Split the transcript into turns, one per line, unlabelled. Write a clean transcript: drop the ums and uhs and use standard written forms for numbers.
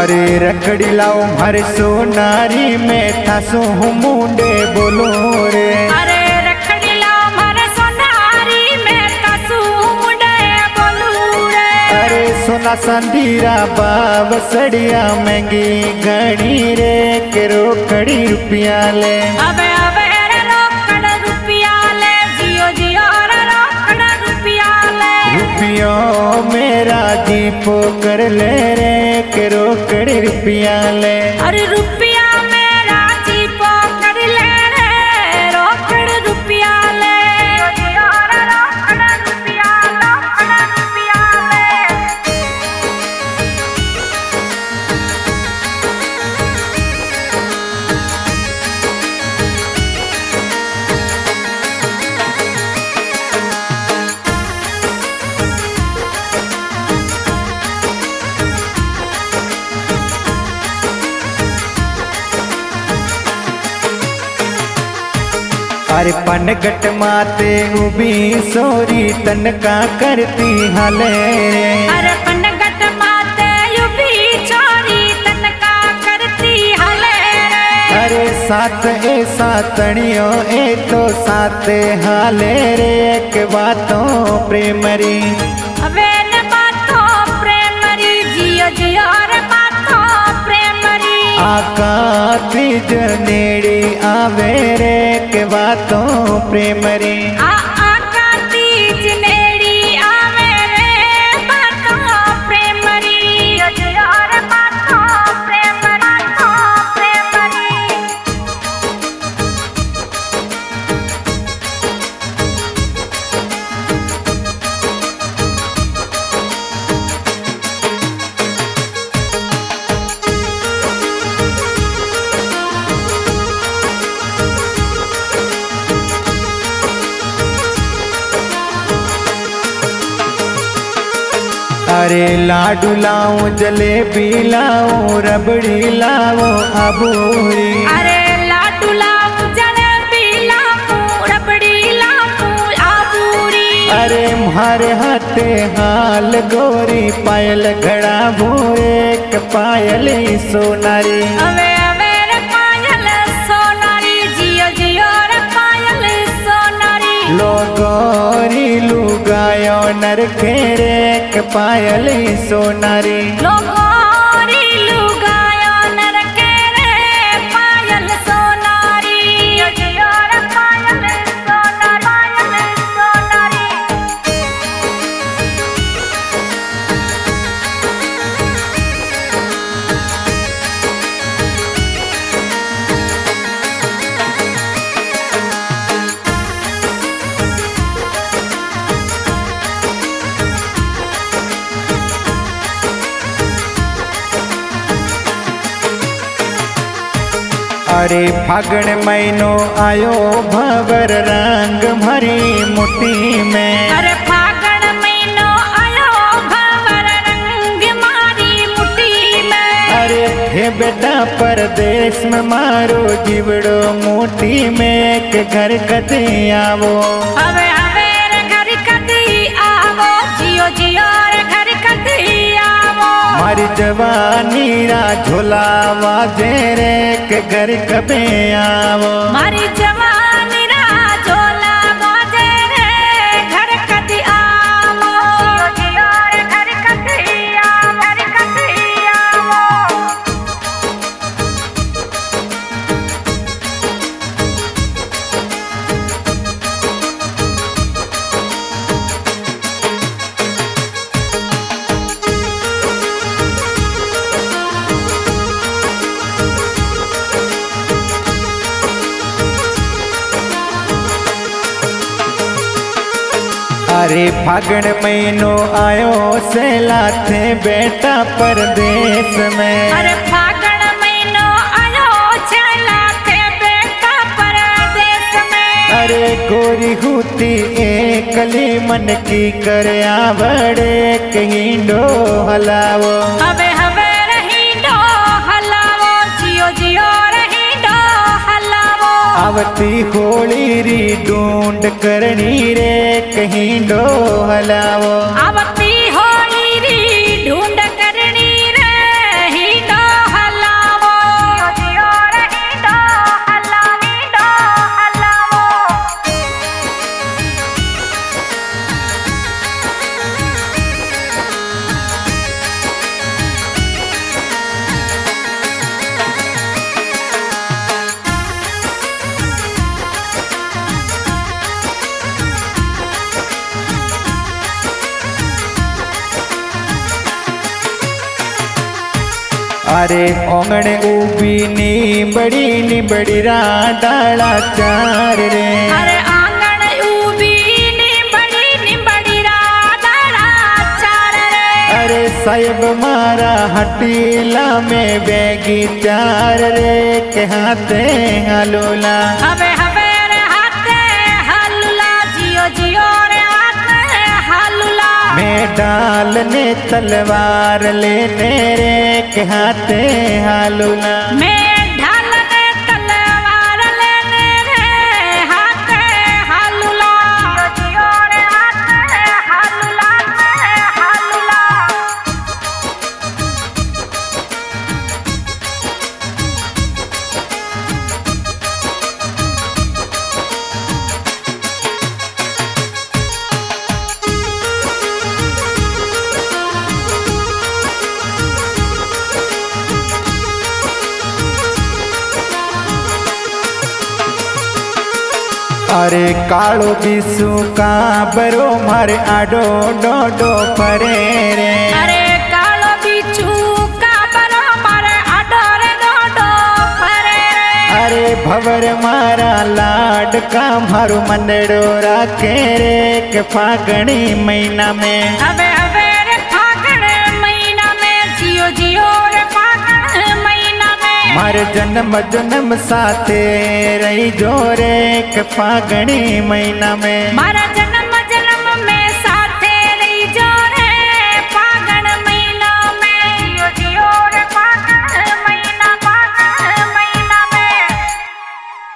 अरे रखड़ी लाओ हर सोनारी में थासो हूँ मुंडे बोलो रे।
अरे रखड़ी लाओ हर सोनारी में थासो मुंडे बोलो रे।
अरे सोना संधीरा बाब सड़िया महंगी घड़ी रे के रोकड़ी रुपया ले।
अबे अबे रे रोकड़ रुपया ले जियो जियो रे रोकड़ रुपया ले।
रुपयों मेरा जी पोकर ले रे के रोकड़ी रुपया ले।
अरे रुपया मेरा जी पोकर ले रे रोकड़ रुपया ले। जियो रे रोकड़ रुपया ले।
अरे पनगट माते उबी सोरी तनका करती हाले रे।
अरे पनगट माते युबी चोरी तनका करती हाले रे।
अरे साथ ए सातणियो ए तो साथे हाले रे के बातों प्रेमरी।
अबे ने बातों प्रेमरी जियो जियो रे बातों प्रेमरी।
आका तीज नेड़ी आवे रे के बातों प्रेमरी।
आका तीज नेड़ी आवे रे बातों प्रेमरी। जियो जियो रे बातों प्रेमरी।
अरे लाडू लाओ जलेबी लाओ रबड़ी लाओ आबूरी।
अरे लाडू लाऊं जलेबी लाऊं रबड़ी लाऊं आबूरी।
अरे मारे हाथे हाल गोरी पायल घड़ा भूरे के पायल सोनारी।
अबे अबे रे पायल सोनारी जियो जियो रे पायल सोनारी।
लो गोरी लुगायो नर खेरे के पायल सोनारी।
लोगोरी लुगायो नरके रे पायल सोनारी। जियो जियो रे पायल सोनारी।
अरे फागण महीनो आयो भवर रंग भरी मुट्ठी में।
अरे फागण महीनो आयो भवर रंग मारी मुट्ठी में।
अरे हे बेटा परदेश में मारो जीवड़ो मुट्ठी में के घर कदे आवो।
अबे अबे रे घर कदी आवो जियो जियो रे घर कदी आवो।
मारी जवानी रा झोला वाजे रे के घर कबे आवो।
मारी जवानी रा झोला बाजे रे घर कदी आवो। जियो जियो रे घर कदी आवो।
अरे फागण महीनो आयो सेला थे बेटा परदेश में।
अरे फागण महीनो आयो छेला थे बेटा परदेश में।
अरे गोरी होती एकली मन की करे आवड़े कहीं डो हलावो।
अबे हवे रही डो हलावो जियो जियो रही डो हलावो।
आवती होली री ढूंढ करनी रे कहीं डो हलावो।
आवती होली री ढूंढ करनी रे ही डो
अरे ओंगणे ऊबी नींबड़ी डाला चार रे।
अरे आंगण ऊबी नींबड़ी डाला चार रे।
अरे साहेब मारा हटीला में बेगी चार रे के हाथे हलूला।
हवे हवे रे हाथे हलूला जियो जियो रे हाथे हलूला।
मैं डाल ने तलवार लेने रे के हाथे हलूला।
मैं ढाल ने तलवार लेने रे हाथे हलूला। जियो रे हाथे हलूला हलूला।
अरे कालो बीसू का बरो मारे आडो डोडो फरे रे।
अरे कालो बिच्छू का बरो मारे आडो रे डोडो फरे रे।
अरे भवर मारा लाड का मारू मंडड़ो राखे रे के फागणी महीना में।
हवे हवे रे फागण महीना में जियो जियो रे फागण महीना में।
मारे जन्म साथे रही जोरे के फागणी महीना में।
मारा